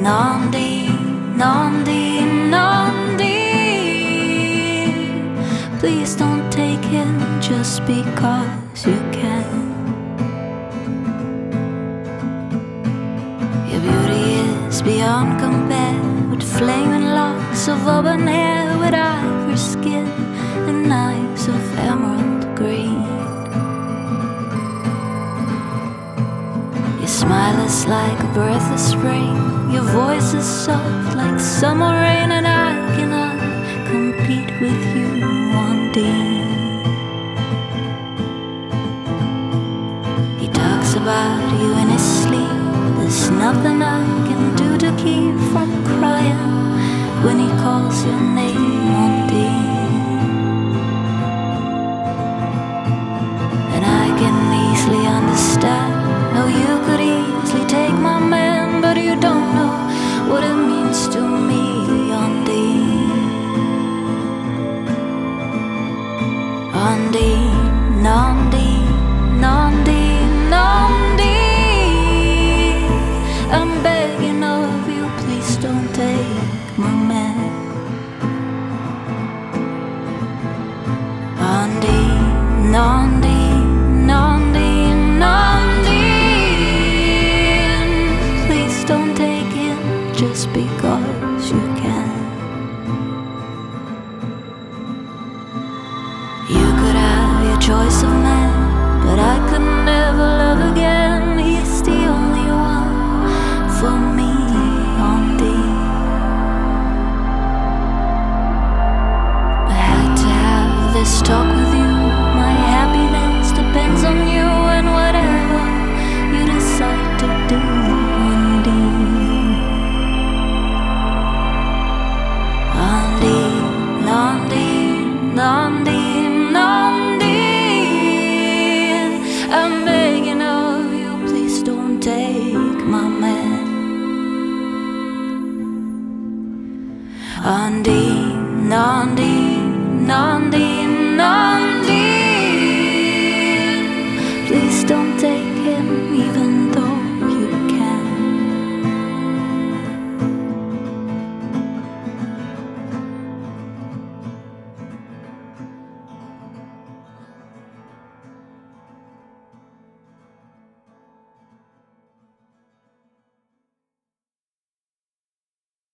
Nandi, Nandi, Nandi. Please don't take him just because you can. Your beauty is beyond compare, with flaming locks of auburn hair, with ivory skin and eyes of emerald green. Your smile is like a breath of spring, your voice is soft like summer rain, and I cannot compete with you, Undine. He talks about you in his sleep. There's nothing I can do to keep from crying when he calls your name, Undine. And I can easily understand how you could easily take my man, but you don't know what it means to me, Undine. Undine, Undine, Undine, Undine. I'm begging of you, please don't take my man. Undine, Undine, Undine, Undine. Please don't take him just because you can. You could have your choice of man, but I could never love again. He's the only one for me, Undine. I had to have this talk with you. My happiness depends on you, and whatever you decide to do, Undine. Undine, Undine, Undine, Undine. I'm begging of you, please don't take my man. Undine, Undine, Undine, Undine. Please don't take him